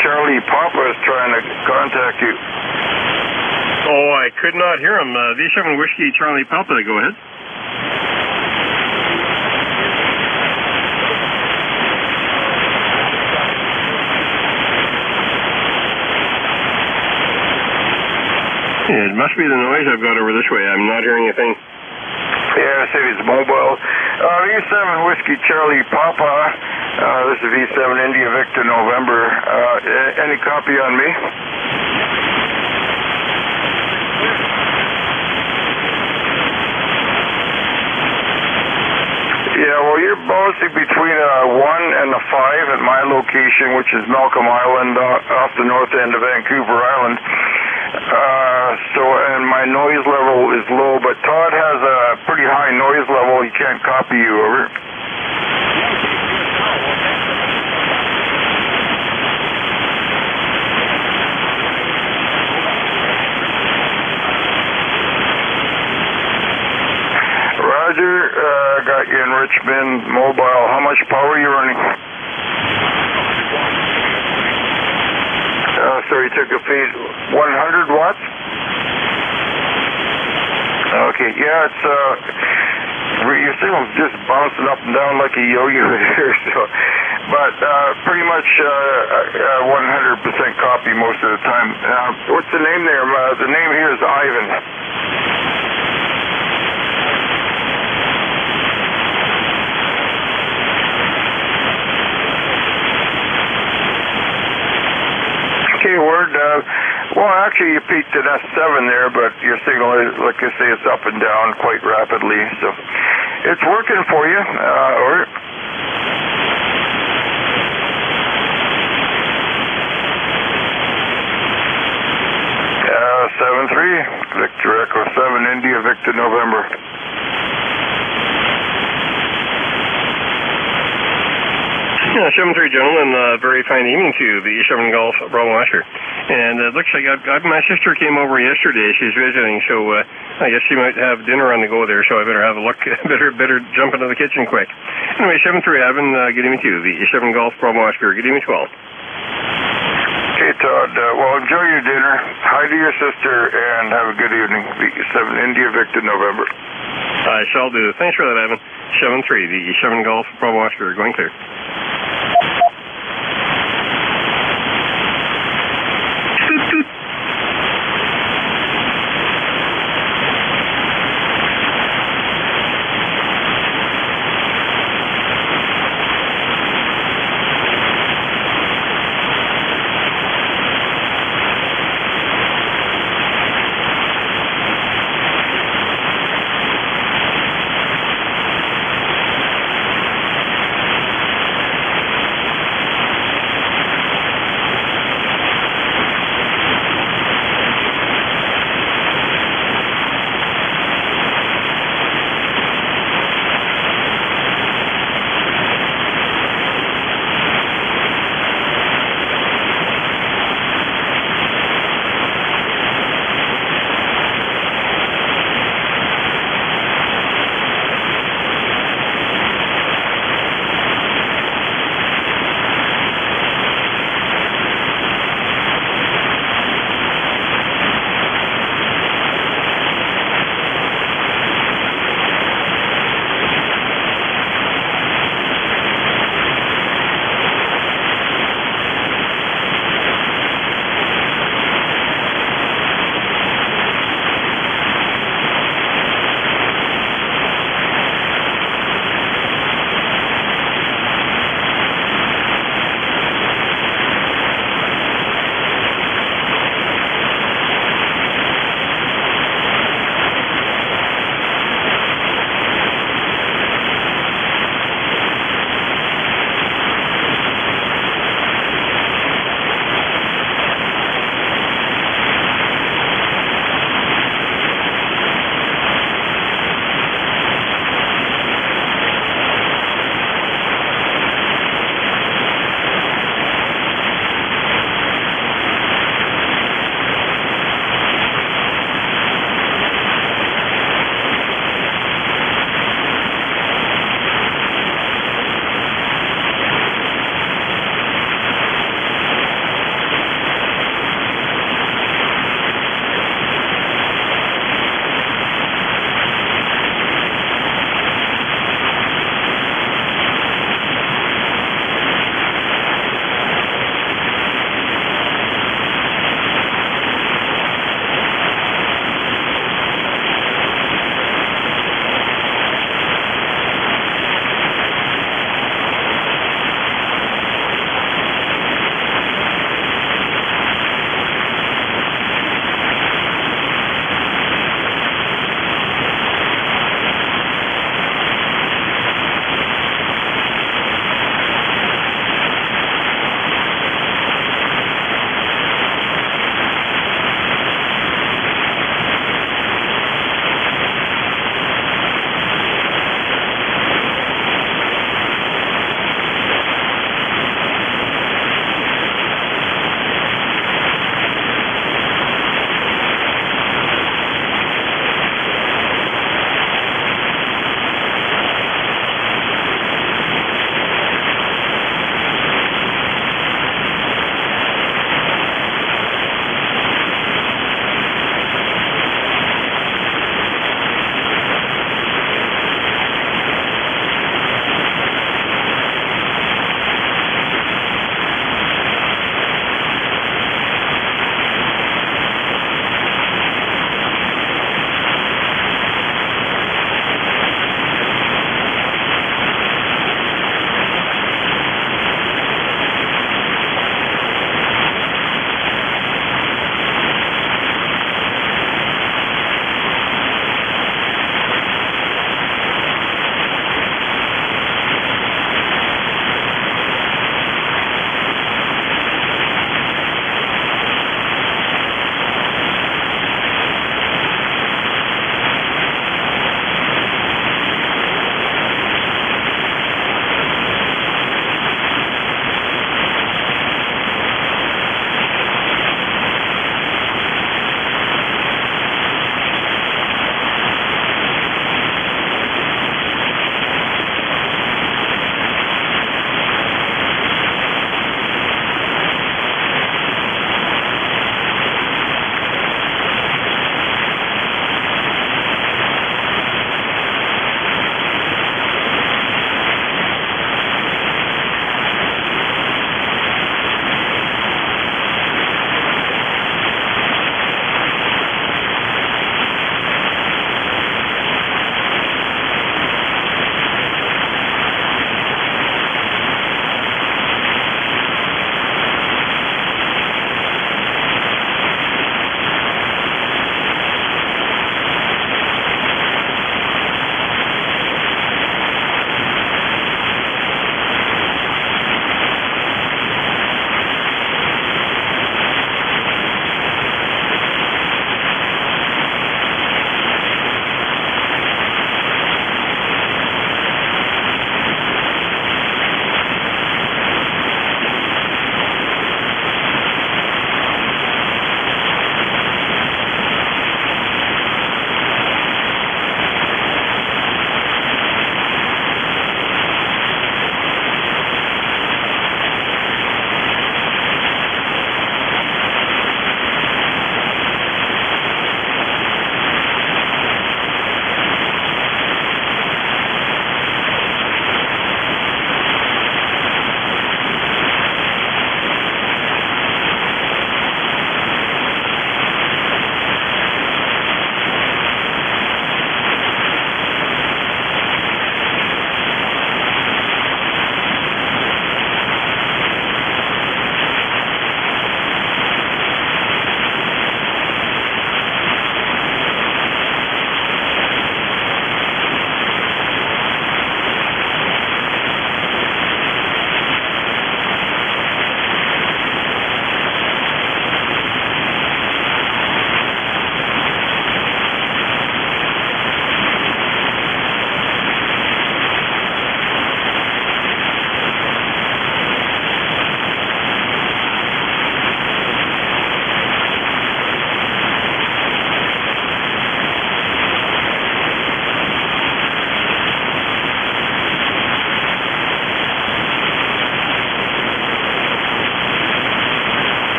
Charlie Papa is trying to contact you. Oh, I could not hear him. V7 Whiskey Charlie Papa, go ahead. It must be the noise I've got over this way. I'm not hearing a thing. Yeah, city's mobile. V7 Whiskey Charlie Papa. This is V7 India Victor November. Any copy on me? Yeah, well, you're mostly between a 1 and a 5 at my location, which is Malcolm Island, off the north end of Vancouver Island. And my noise level is low, but Todd has a pretty high noise level. He can't copy you, over. Roger, got you in Richmond Mobile. How much power are you running? So you took a feed 100 watts? Okay, yeah, it's your signal's just bouncing up and down like a yo-yo here, so, but pretty much 100% copy most of the time. What's the name there? The name here is Ivan. Okay, word. Well, actually, you peaked at S7 there, but your signal is, like I say, it's up and down quite rapidly. So it's working for you. Or 7-3, Victor Echo 7, India Victor November. Yeah, 7-3, gentlemen. Very fine evening to you, the E7 Golf Bravo Oscar. And it looks like my sister came over yesterday. She's visiting, so I guess she might have dinner on the go there, so I better have a look. better jump into the kitchen quick. Anyway, 7-3, Evan, good evening to you, the E7 Golf Bravo Oscar. Good evening to all. Okay, Todd. Well, enjoy your dinner. Hi to your sister, and have a good evening. V7 India Victor November. I shall do. Thanks for that, Evan. 7-3, the E7 Golf Bravo Oscar, going clear.